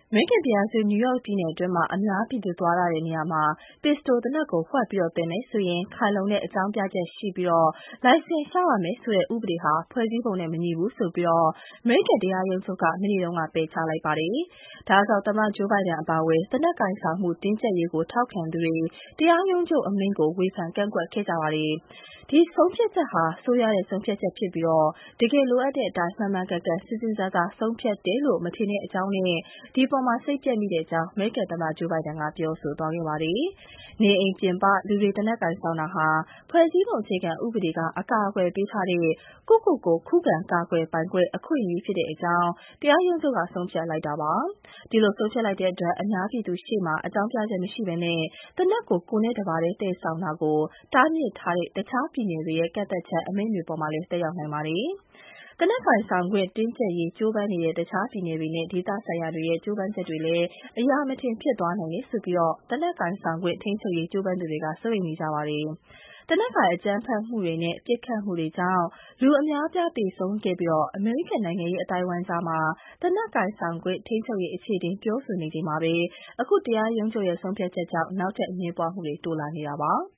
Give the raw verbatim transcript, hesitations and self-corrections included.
မေရိကန်ပြည်ထောင်စုနယူးယောက်ပြည်နယ်အတွင်းမှာအများပြည်သူသွားလာတဲ့နေရာမှာပစ္စတိုသေနတ်ကိုဝှက်ပြီးတင်မယ်ဆိုရင်ခိုင်လုံတဲ့အကြောင်းပြချက်ရှိပြီးလိုင်စင်လျှောက်ရမယ်ဆိုတဲ့ဥပဒေဟာဖွဲ့စည်းပုံနဲ့မညီဘူးဆိုပြီးအမေရိကန်တရားရုံးချုပ်ကမနေ့တုန်းကပယ်ချလိုက်ပါတယ်။ဒါကြောင့်သမ္မတဂျိုးဘိုင်ဒန်အပါအဝင်သေနတ်ကိုင်ဆောင်မှုတင်းကျပ်ရေးကိုထောက်ခံသူတွေတရားရုံးချုပ်အမိန့်ကိုဝေဖန်ကန့်ကွက်ခဲ့ကြပါတယ်။ဒီဆုံးဖြတ်ချက်ဟာဆိုးရွားတဲ့ဆုံးဖြတ်ချက်ဖြစ်ပြီးတကယ်လိုအပ်တဲ့အတိုင်းမှန်မှန်ကန်ကန်စစ်စစ်သားသားဆုံးဖြတ်တယ်လို့မထင်တဲ့အကြောင်းနဲ့ဒီအပေါ်မှာစိတ်ပျက်မိတဲ့အကြောင်းအမေရိကန်သမ္မတဂျိုးဘိုင်ဒန်ကပြောဆိုသွားခဲ့ပါတယ်။နေအိမ်ပြင်ပလူတွေသေနတ်ကိုင်ဆောင်တာဟာဖွဲ့စည်းပုံအခြေခံဥပဒေကအကာအကွယ်ပေးထားတဲ့ကိုယ့်ကိုယ်ကိုခုခံကာကွယ်ပိုင်ခွင့်အခွင့်အရေးဖြစ်တဲ့အကြောင်းတရားရုံးချုပ်ကဆုံးဖြတ်လိုက်တာပါ။ဒီလိုဆုံးဖြတ်လိုက်တဲ့အတွက်အများပြည်သူရှေ့မှာအကြောင်းပြချက်မရှိဘဲသေနတ်ကိုကိုယ်နဲ့တပါတည်းသယ်ဆောင်တာကိုတားမြစ်ထားတဲ့တခြားပြည်နယ်တွေရဲ့ကန့်သတ်ချက်အမိန့်တွေပေါ်မှာလည်းသက်ရောက်နိုင်ပါတယ်။သေနတ်ကိုင်ဆောင်ခွင့်တင်းကျပ်ရေးကြိုးပမ်းနေတဲ့တခြားပြည်နယ်တွေနဲ့ဒေသဆိုင်ရာတွေရဲ့ကြိုးပမ်းချက်တွေလည်းအရာမထင်ဖြစ်သွားနိုင်တယ်ဆိုပြီးသေနတ်ကိုင်ဆောင်ခွင့်ထိန်းချုပ်ရေးကြိုးပမ်းသူတွေကစိုးရိမ်နေကြပါတယ်။သေနတ်ကိုင်အကြမ်းဖက်မှုတွေနဲ့ပစ်ခတ်မှုတွေကြောင့်လူအများအပြားသေဆုံးခဲ့ပြီးအမေရိကန်နိုင်ငံရေးအသိုင်းအဝိုင်းကြားမှာသေနတ်ကိုင်ဆောင်ခွင့်ထိန်းချုပ်ရေးအခြေတင်ပြောဆိုနေချိန်မှာပဲအခုတရားရုံးချုပ်ရဲ့ဆုံးဖြတ်ချက်ကြောင့်နောက်ထပ်အငြင်းပွားမှုတွေတိုးလာနေတာပါ။